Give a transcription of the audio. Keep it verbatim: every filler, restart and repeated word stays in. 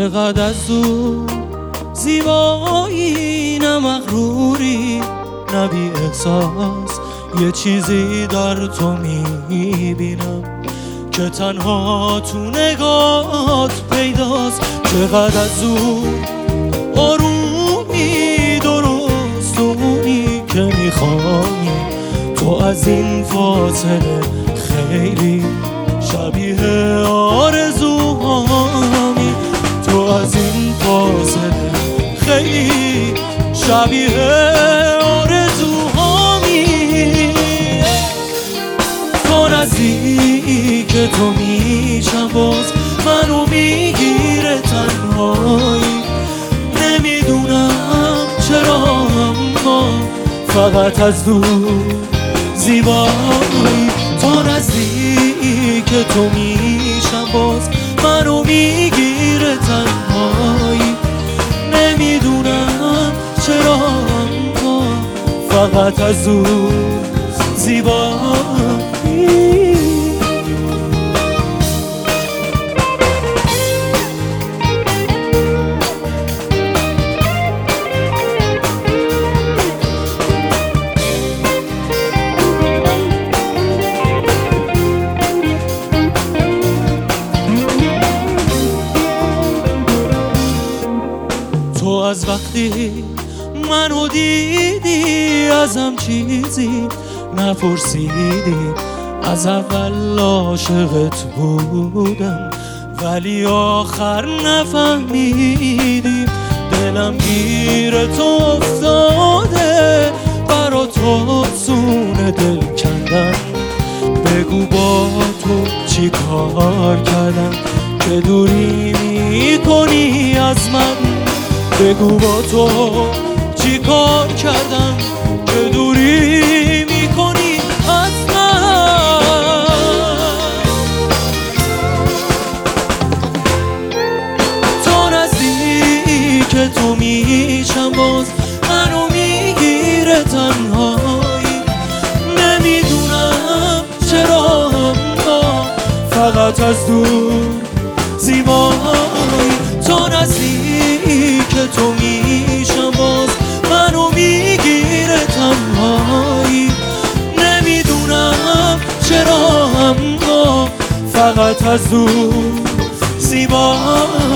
چقدر از دور زیبایی، نه مغروری نه بی احساس، یه چیزی در تو میبینم که تنها تو نگات پیداست. چقدر از دور آرومی درستونی که میخوایی، تو از این فاصله خیلی شبیه آرزوهامی، تو از این فاصله خیلی شبیه آرزوهامی. تو نزدیک تو میشم باز منو میگیره تنهایی، نمیدونم چرا اما فقط از دور زیبایی. تو نزدیک تو میشم باز منو میگیره تنهایی، نمیدونم چرا اما فقط از دور زیبایی. تو از وقتی منو دیدی ازم چیزی نپرسیدی، از اول عاشقت بودم ولی آخر نفهمیدی. دلم گیر تو افتاده، برا تو سونه دل کندم، بگو با تو چی کار کردم که دوری میکنی از من، بگو با تو چی کار کردم که دوری میکنی از من. تو نزدیک تو میشم باز منو میگیره تنهایی، نمیدونم چرا اما فقط از دور زیبایی. تو نزدیک تو میشم باز منو میگیره تنهایی، نمیدونم چرا اما فقط از دور زیبایی.